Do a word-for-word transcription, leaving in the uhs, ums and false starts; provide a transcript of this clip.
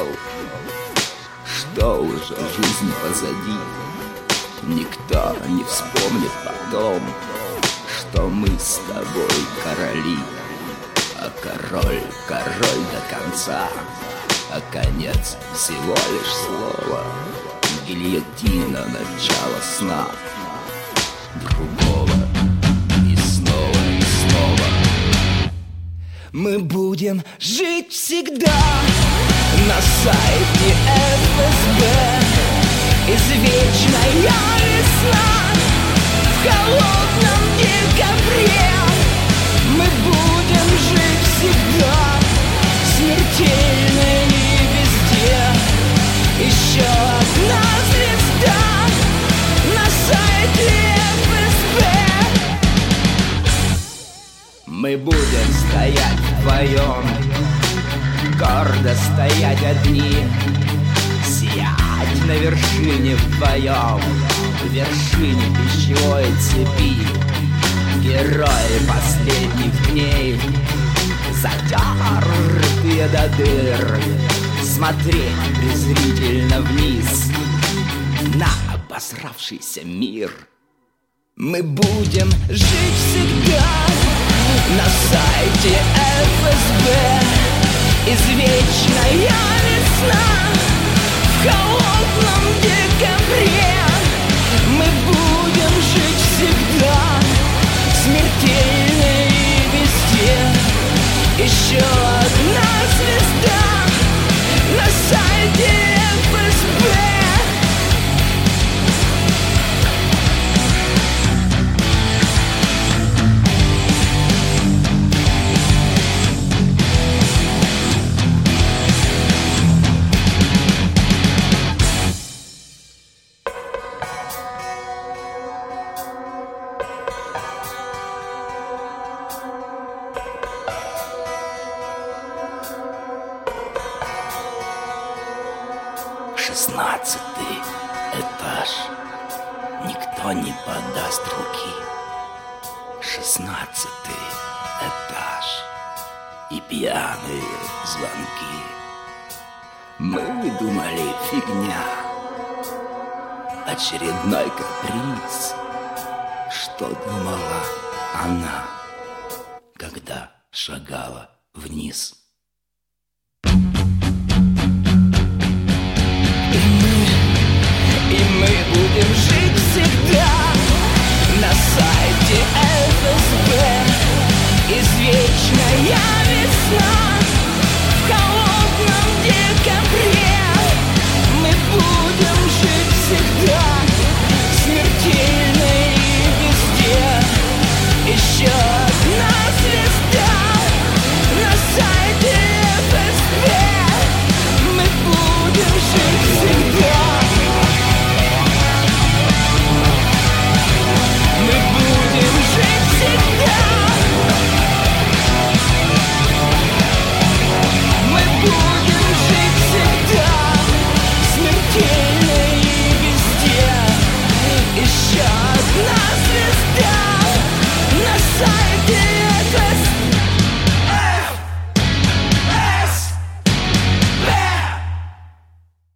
ушел, что уже жизнь позади. Никто не вспомнит потом, что мы с тобой короли. А король, король до конца, а конец всего лишь слово. Гильотина, начало сна другого. И снова, и снова мы будем жить всегда на сайте эф эс бэ. Извечная весна в холодном декабре. Мы будем жить всегда, смертельно и везде. Еще одна звезда на сайте эф эс бэ. Мы будем стоять вдвоем, гордо стоять одни, сиять на вершине вдвоем, в вершине пищевой цепи. Герои последних дней, затертые до дыр, смотреть презрительно вниз на обосравшийся мир. Мы будем жить всегда на сайте эф эс бэ. Извечная весна в холодном декабре. Мы будем жить всегда, смертельно и везде. Еще одна звезда на сайте эф эс бэ. Шестнадцатый этаж. Никто не подаст руки. Шестнадцатый этаж. И пьяные звонки. Мы думали, фигня, очередной каприз. Что думала она, когда шагала вниз?